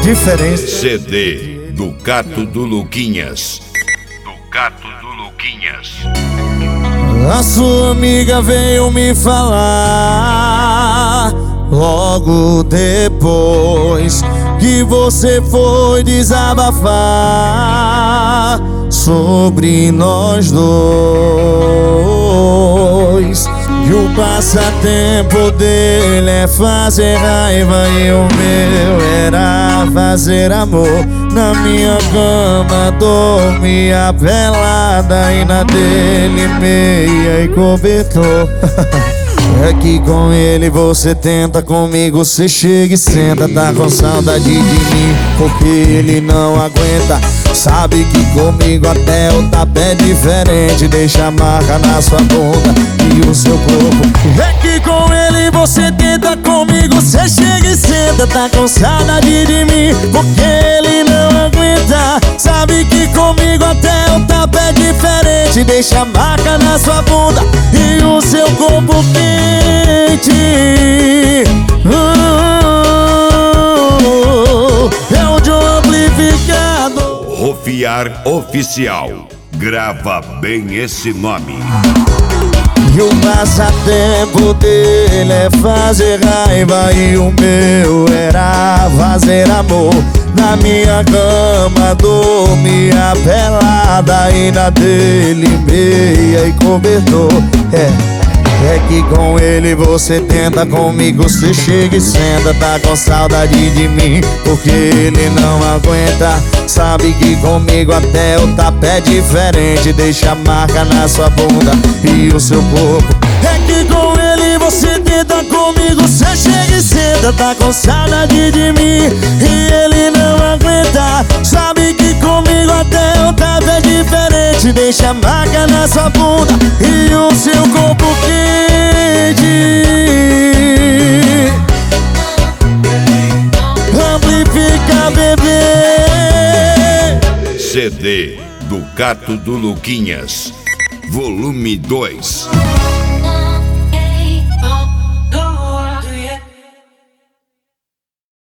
diferente. CD do Cato do Luquinhas. Do Cato do Luquinhas. A sua amiga veio me falar logo depois que você foi desabafar sobre nós dois. E o passatempo dele é fazer raiva e o meu era fazer amor. Na minha cama dormia pelada e na dele meia e cobertor. É que com ele você tenta, comigo você chega e senta. Tá com saudade de mim porque ele não aguenta. Sabe que comigo até o tapa é diferente. Deixa a marca na sua bunda e o seu corpo. É que com ele você tenta, comigo você chega e senta. Tá com saudade de mim porque ele não aguenta. Sabe que comigo até o tapa é diferente. Deixa a marca na sua bunda e o seu corpo quente. É o de um amplificador. Rofiar Oficial. Grava bem esse nome. E o passatempo dele é fazer raiva e o meu era fazer amor. Na minha cama dormia pelada e na dele meia e cobertor. É que com ele você tenta, comigo você chega e senta. Tá com saudade de mim porque ele não aguenta. Sabe que comigo até o tapa é diferente. Deixa a marca na sua bunda e o seu corpo. É que com ele você tenta, comigo você chega e senta. Tá com saudade de mim e ele não aguenta. Sabe que comigo até o tapa é diferente. Deixa a marca na sua bunda e o seu corpo quente. Amplifica, bebê. CD do Cato do Luquinhas. Volume 2.